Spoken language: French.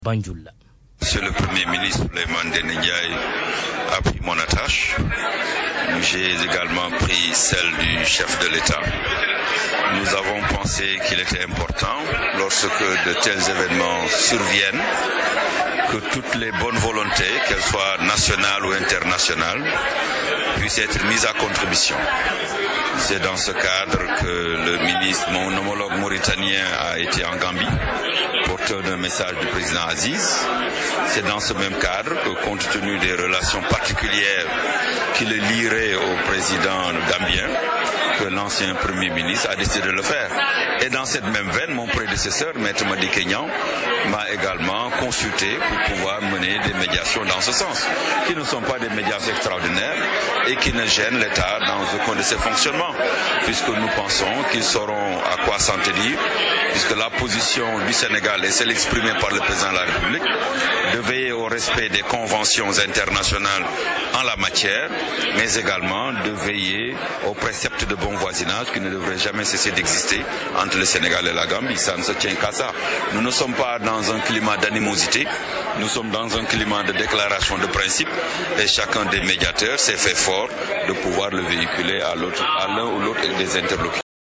Banjul. Monsieur le Premier ministre Souleymane Ndéné Ndiaye a pris mon attache. J'ai également pris celle du chef de l'État. Nous avons pensé qu'il était important, lorsque de tels événements surviennent, que toutes les bonnes volontés, qu'elles soient nationales ou internationales, puissent être mises à contribution. C'est dans ce cadre que le ministre, mon homologue mauritanien, a été en Gambie, porteur d'un message du président Aziz. C'est dans ce même cadre que, compte tenu des relations particulières qui le lieraient au président gambien, que l'ancien Premier ministre a décidé de le faire. Et dans cette même veine, mon prédécesseur, Maître Madické Niang, m'a également consulté pour pouvoir mener des médiations dans ce sens, qui ne sont pas des médiations extraordinaires et qui ne gênent l'État dans aucun de ses fonctionnements, puisque nous pensons qu'ils sauront à quoi s'en tenir, puisque la position du Sénégal est celle exprimée par le président de la République, de veiller au respect des conventions internationales en la matière, mais également de veiller aux préceptes de bon voisinage qui ne devraient jamais cesser d'exister entre le Sénégal et la Gambie. Ça ne se tient qu'à ça. Nous ne sommes pas dans un climat d'animosité, nous sommes dans un climat de déclaration de principe et chacun des médiateurs s'est fait fort de pouvoir le véhiculer à l'un ou l'autre des interlocuteurs.